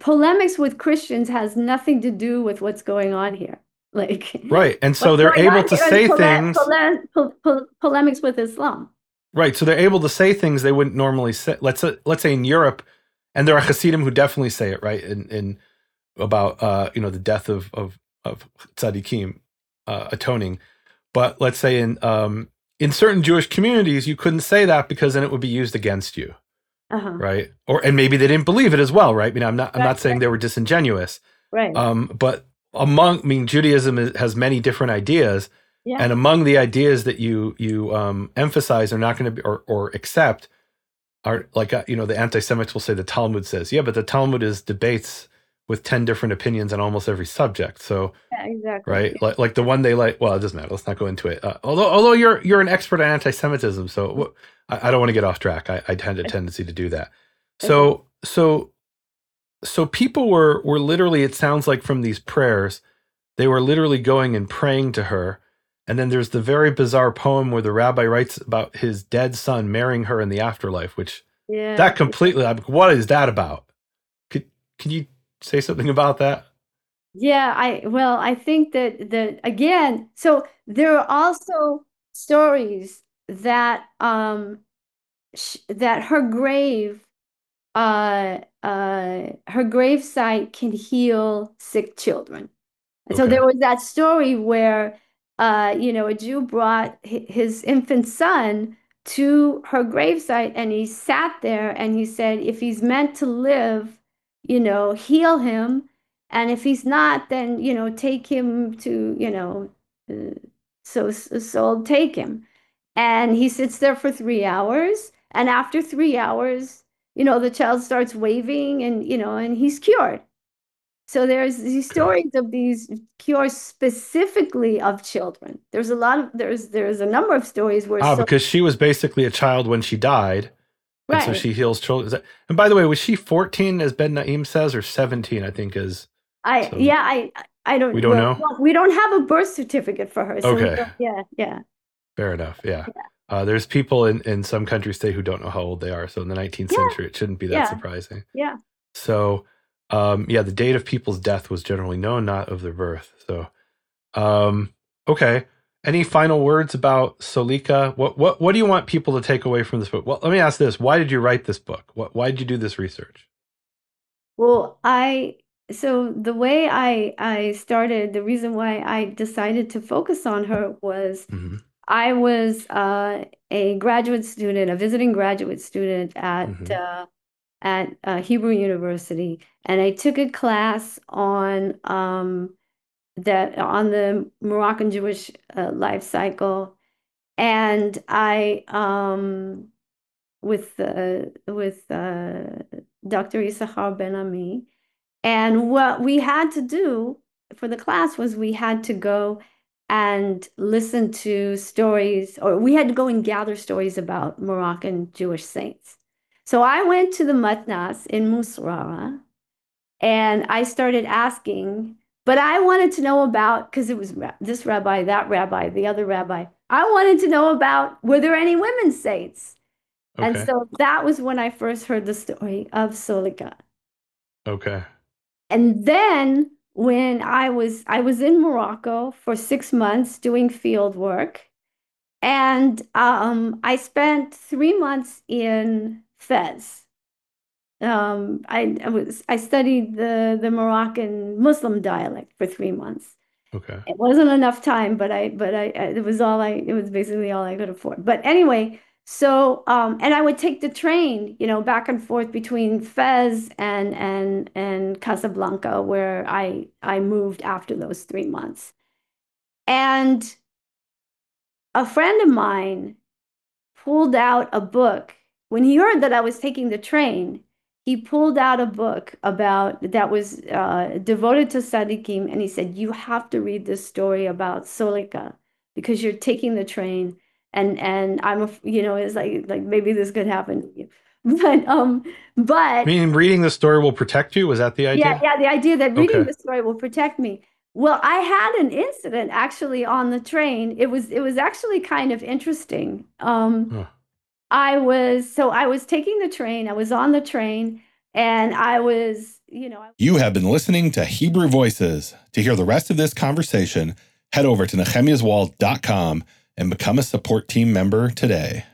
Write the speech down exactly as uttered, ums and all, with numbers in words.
polemics with Christians has nothing to do with what's going on here. Like Right. And so what's they're going able on to here is say pole things. pole pole pole polemics with Islam. Right. So they're able to say things they wouldn't normally say. Let's say, let's say in Europe, and there are Hasidim who definitely say it, right? In, in about uh, you know, the death of of of tzaddikim uh, atoning. But let's say in um, in certain Jewish communities, you couldn't say that because then it would be used against you, Uh-huh. right? Or and maybe they didn't believe it as well, right? I mean, I'm not I'm Right, not saying they were disingenuous, right. um, but among I mean, Judaism is, has many different ideas, Yeah. and among the ideas that you you um, emphasize are not going to be or or accept are like uh, you know the anti-Semites will say the Talmud says, yeah, but the Talmud is debates with ten different opinions on almost every subject. So Yeah, exactly. right, like like the one they like. Well, it doesn't matter. Let's not go into it. Uh, although although you're you're an expert on anti-Semitism, so what, I, I don't want to get off track. I, I tend a tendency to do that. Okay. So so so people were were literally. It sounds like from these prayers, they were literally going and praying to her. And then there's the very bizarre poem where the rabbi writes about his dead son marrying her in the afterlife, which Yeah. that completely, like, what is that about? Could can you say something about that? Yeah, I well, I think that that again, so there are also stories that um sh that her grave uh uh her gravesite can heal sick children. And so Okay. there was that story where uh you know a Jew brought hi- his infant son to her gravesite and he sat there and he said if he's meant to live, you know, heal him, and if he's not, then you know take him to, you know, uh, so so I'll take him. And he sits there for three hours. And after three hours, you know, the child starts waving and, you know, and he's cured. So there's these Okay. stories of these cures specifically of children. There's a lot of, there's, there's a number of stories where, Ah, so, because she was basically a child when she died, and so right. she heals children. Is that- And by the way, was she fourteen, as Ben Naim says, or seventeen? I think is I, some. yeah, I, I We don't, don't well, know. we don't have a birth certificate for her. So we Okay, don't, yeah, yeah, fair enough. Yeah. Uh, there's people in, in some countries today who don't know how old they are. So in the nineteenth yeah, century, it shouldn't be that yeah, surprising. yeah. So, um, yeah, the date of people's death was generally known, not of their birth. So, um, okay. Any final words about Solika? What what what do you want people to take away from this book? Well, let me ask this: why did you write this book? What why did you do this research? Well, I, so the way I, I started, the reason why I decided to focus on her was Hmm. I was uh, a graduate student, a visiting graduate student at Hmm. uh, at uh, Hebrew University, and I took a class on um, that on the Moroccan Jewish uh, life cycle, and I um, with uh, with uh, doctor Issachar Ben Ami, and what we had to do for the class was we had to go and listen to stories, or we had to go and gather stories about Moroccan Jewish saints. So I went to the Matnas in Musrara and I started asking, but I wanted to know about, because it was this rabbi, that rabbi, the other rabbi. I wanted to know about were there any women saints? And Okay. so that was when I first heard the story of Solika. Okay. And then when I was I was in Morocco for six months doing field work, and um, I spent three months in Fez. Um, I, I was I studied the the Moroccan Muslim dialect for three months. Okay. It wasn't enough time, but I, but I, I- it was all I, it was basically all I could afford. But anyway, so, um, and I would take the train, you know, back and forth between Fez and, and, and Casablanca, where I, I moved after those three months. And a friend of mine pulled out a book. When he heard that I was taking the train, he pulled out a book about that was uh, devoted to Sadiqim, and he said, "You have to read this story about Solika because you're taking the train." And and I'm a, you know, it's like like maybe this could happen to you, but um, I but mean, reading the story will protect you. Was that the yeah, idea? yeah, the idea that reading Okay. the story will protect me. Well, I had an incident actually on the train. It was it was actually kind of interesting. Um, Huh. I was so I was taking the train. I was on the train and I was you know, I- You have been listening to Hebrew Voices. To hear the rest of this conversation, head over to nehemiahswall dot com and become a support team member today.